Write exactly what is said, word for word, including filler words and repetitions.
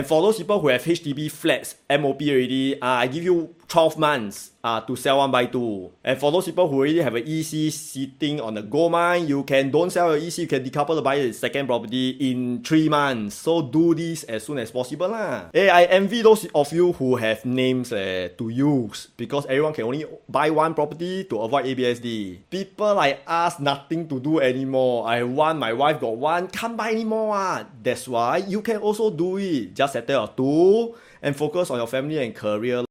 And for those people who have H D B flats, M O P already, uh, I give you twelve months uh, to sell one by two. And for those people who already have an E C sitting on the gold mine, you can don't sell your E C, you can decouple the buy the second property in three months. So do this as soon as possible lah. Hey, I envy those of you who have names uh, to use because everyone can only buy one property to avoid A B S D. People like us, nothing to do anymore. I have one, my wife got one, can't buy anymore. Ah. That's why you can also do it. Just settle your two and focus on your family and career.